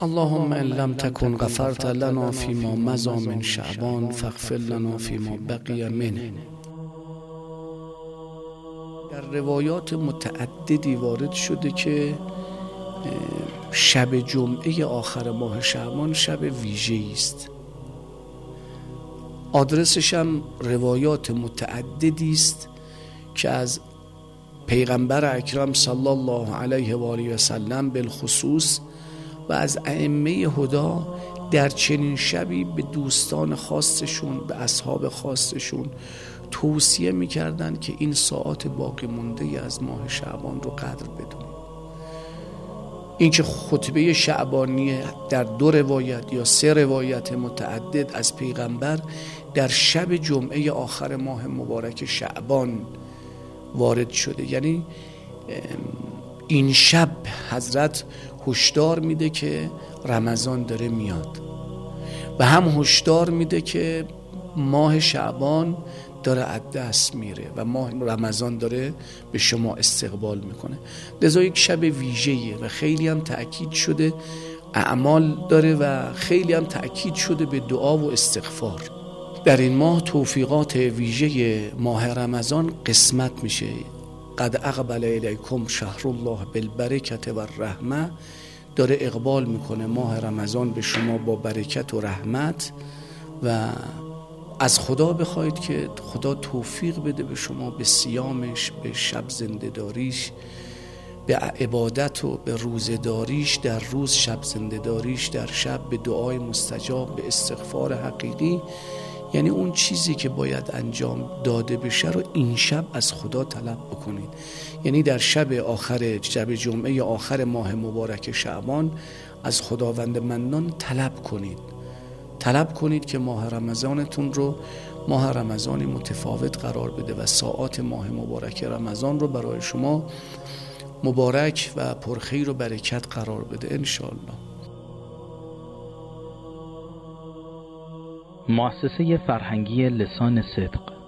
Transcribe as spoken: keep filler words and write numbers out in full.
اللهم ان لم تكن غفرت لنا فيما مضى من شعبان فاغفر لنا فيما بقي منه. در روایات متعددی وارد شده که شب جمعه آخر ماه شعبان شب ویژه‌ای است. آدرسش هم روایات متعددی است که از پیغمبر اکرم صلی الله علیه و آله و سلم بالخصوص و از ائمه هدی در چنین شبی به دوستان خاصشون، به اصحاب خاصشون توصیه میکردن که این ساعات باقی مونده از ماه شعبان رو قدر بدونید. این که خطبه شعبانی در دو روایت یا سه روایت متعدد از پیغمبر در شب جمعه آخر ماه مبارک شعبان وارد شده، یعنی این شب حضرت هشدار میده که رمضان داره میاد و هم هشدار میده که ماه شعبان داره از دست میره و ماه رمضان داره به شما استقبال میکنه. لذا یک شب ویژه‌ایه و خیلی هم تأکید شده اعمال داره و خیلی هم تأکید شده به دعا و استغفار. در این ماه توفیقات ویژه ماه رمضان قسمت میشه. قد اقبل الیکم شهر الله بالبرکت و الرحمه، داره اقبال میکنه ماه رمضان به شما با برکت و رحمت و از خدا بخواید که خدا توفیق بده به شما به صیامش، به شب زنده داریش، به عبادت و به روزداریش در روز، شب زنده داریش در شب، به دعای مستجاب، به استغفار حقیقی. یعنی اون چیزی که باید انجام داده بشه رو این شب از خدا طلب بکنید. یعنی در شب آخر، شب جمعه آخر ماه مبارک شعبان از خداوند منان طلب کنید. طلب کنید که ماه رمضانتون رو ماه رمضانی متفاوت قرار بده و ساعات ماه مبارک رمضان رو برای شما مبارک و پرخیر و برکت قرار بده انشاءالله. مؤسسه فرهنگی لسان صدق